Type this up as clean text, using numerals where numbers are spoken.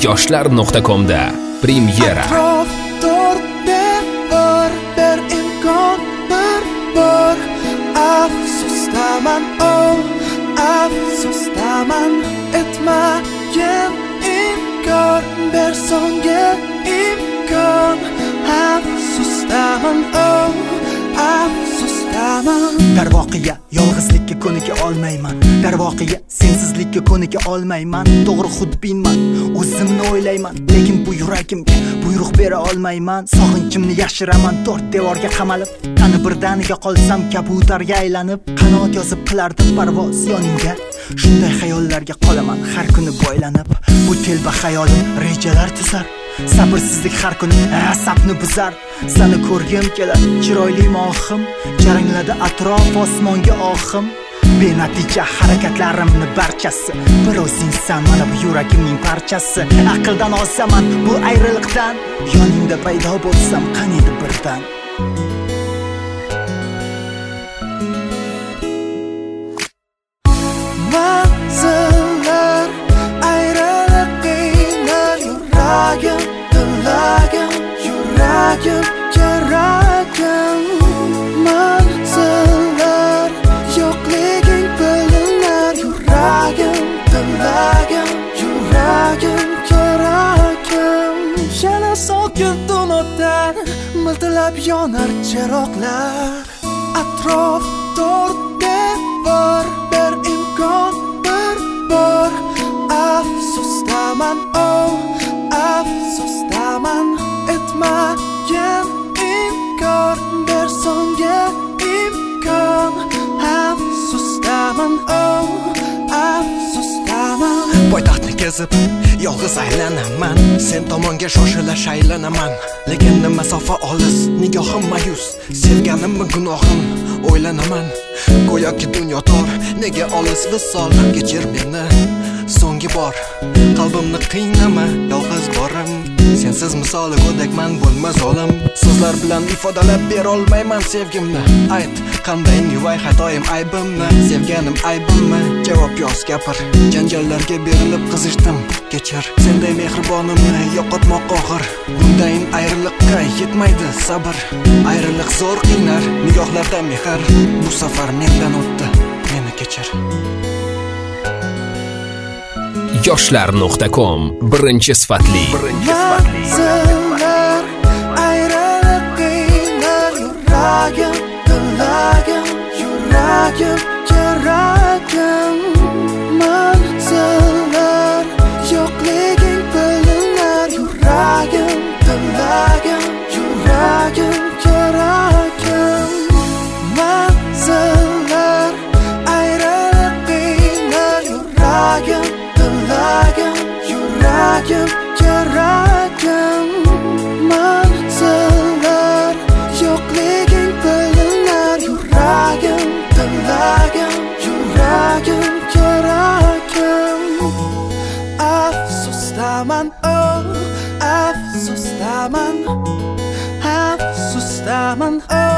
yoshlar.com'da premyera. Bir imkon bir afsusdaman, afsusdaman, etmagin inkor, ber songa imkon, afsusdaman, afsusdaman. Darvoqiya yolg'izlikka ko'nika olmayman, darvoqiya sensizlikka ko'nika olmayman. To'g'ri xudbinman, o'zimni o'ylayman, lekin bu yuragimga buyruq bera olmayman. Sog'inchimni yashiraman to'rt devorga qamalib, qani birdaniga qolsam kabutarga aylanib, qanot yozib qilardim parvoz yoningga. Shunday xayollarga qolaman har kuni boylanib. Bu telba xayolim rejalar tuzar, sabrsizlik har kuni asabni buzar. Seni ko'rgim kelar, chiroyli mohim, jarangladi atrof osmonga ohim. Benatija harakatlarimni barchasi bir o'zingsan, mana bu yuragimning parchasi. Aqldan olsaman bu ayriliqdan, yoningda paydo bo'lsam qani edi birdan. Manzillar ayriliq qiynar, yuragim, tilagim, yuragim, keragim. Manzillar yo'qliging bilinar, yuragim, tilagim, yuragim, keragim. Yana sokin tunotdan miltilab yonar chiroqlar, atrof to'rt devor, bir imkon bir bor. Afsusdaman, afsusdaman, etmagin inkor, ber songa imkon, afsusdaman, afsusdaman. Poytaxtni kezib yolg'iz aylanaman, sen tomonga shoshila shaylanaman, lekin masofa olis, nigohim mayus, sevganimmi gunohim o'ylanaman. Go'yoki dunyo tor, nega olis visol, kechir meni so'nggi bor, qalbimni qiynama, yolg'iz borim, sensiz misoli go'dakman, bo'lma zolim. So'zlar bilan ifodalab ber olmayman sevgimni, ayt qanday yuvay xatoyim aybimni, sevganim aybimmi, javob yoz gapir. Janjallarga berilib qizishdim, kechir, senday mehribonimni yo'qotmoq og'ir. Bundayin ayriliqqa yetmaydi sabr, ayriliq zo'r qiynar, nigohlarda mehr. Bu safar mendan o'tdi, meni kechir. yoshlar.com birinchi sifatli. Manzillar ayriliq qiynar, yuragim, tilagim, yuragim, keragim. Manzillar yo'qliging bilinar, yuragim, tilagim, yuragim, keragim. Manzillar ayriliq qiynar, yuragim, tilagim, yuragim, keragim. Manzillar yo'qliging bilinar, yuragim, tilagim, yuragim, keragim. Afsusdaman, afsusdaman, afsusdaman,